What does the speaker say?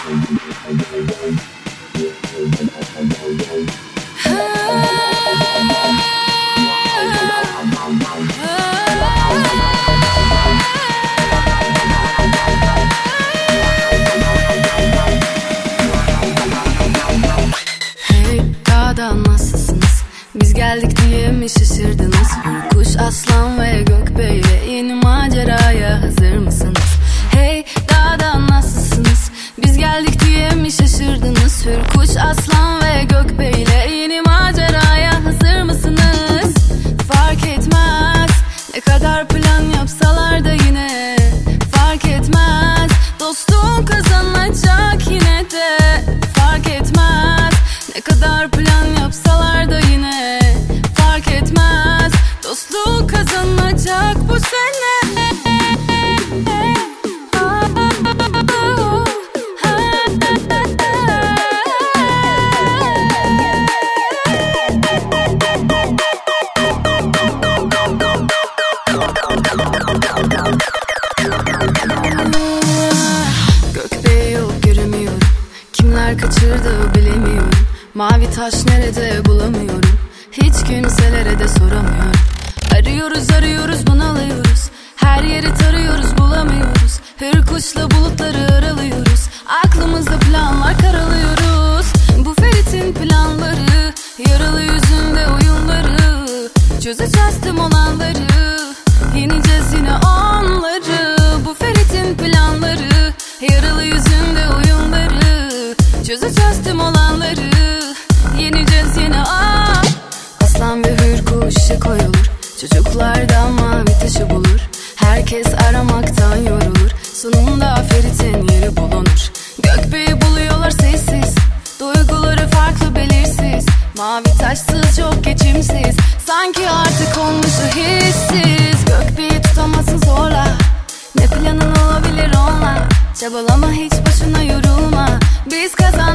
Biz geldik diye mi şaşırdınız? Bir kuş, aslan ve gökbeyle yeni maceraya hazır mısınız? Hey dağdan nasılsınız? Biz geldik diye mi şaşırdınız? Bir kuş, aslan ve gökbeyle yeni maceraya hazır mısınız? Fark etmez ne kadar plan yapsalar da yine fark etmez, dostluğun kazanacak yine de fark etmez. Ne kadar plan yapsalar da yine fark etmez, dostluğu kazanacak bu sene. Gökbeyi yok göremiyorum, kimler kaçırdı bilemiyorum. Mavi taş nerede bulamıyorum, hiç kimselere de soramıyorum. Arıyoruz arıyoruz bunalıyoruz, her yeri tarıyoruz bulamıyoruz. Hür kuşla bulutları aralıyoruz, aklımızda planlar karalıyoruz. Bu Ferit'in planları, yaralı yüzünde oyunları, çözeceğiz tüm olanları, yeneceğiz yine onları. Bu Ferit'in planları, yaralı yüzünde oyunları, çözeceğiz tüm olanları, yeneceğiz yine. Aslan ve hür kuşa koyulur, çocuklardan mavi taşı bulur. Herkes aramaktan yorulur, sonunda Ferit'in yeri bulunur. Gökbeyi buluyorlar sessiz, duyguları farklı belirsiz. Mavi taşsız çok geçimsiz, sanki artık olmuşu hissiz. Gökbeyi tutamazsın zorla, ne planın olabilir onunla? Çabalama hiç boşuna yorulma, biz kazandık.